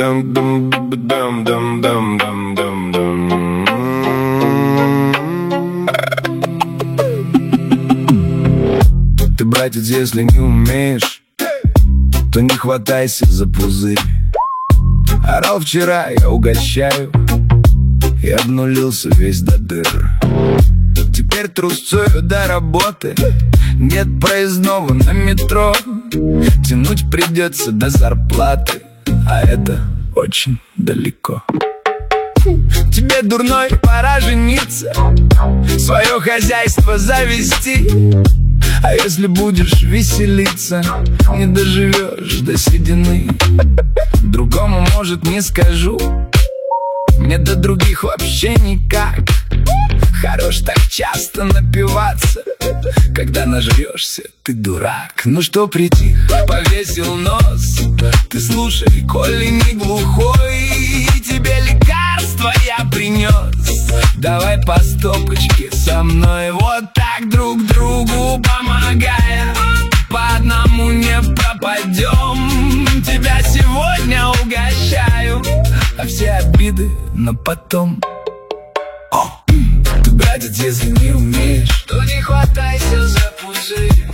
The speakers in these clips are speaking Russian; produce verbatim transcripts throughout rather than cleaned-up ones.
Ты, братец, если не умеешь, то не хватайся за пузырь. Орал вчера, я угощаю, и обнулился весь до дыр. Теперь трусцою до работы, нет проездного на метро. Тянуть придется до зарплаты, а это очень далеко. Тебе, дурной, пора жениться, свое хозяйство завести. А если будешь веселиться, не доживешь до седины. Другому, может, не скажу, мне до других вообще никак. Хорош так часто напиваться, когда нажрешься, ты дурак. Ну что притих, повесил нос, ты слушай, коли не глухой, тебе лекарство я принес. Давай по стопочке со мной, вот так друг другу помогая. По одному не пропадем, тебя сегодня угощаю, а все обиды на потом. О! Ты, братец, если не умеешь, то не хватайся за пузырь.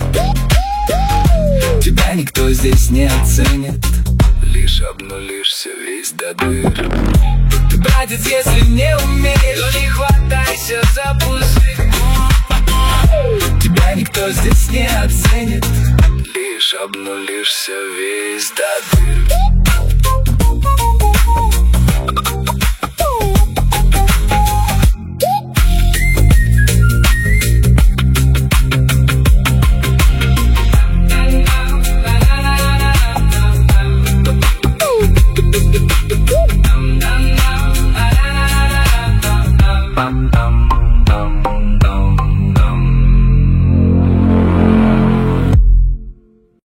Тебя никто здесь не оценит, лишь обнулишься весь до дыр. Ты, братец, если не умеешь, то не хватайся за пузырь. Тебя никто здесь не оценит, лишь обнулишься весь до дыр. Thank you.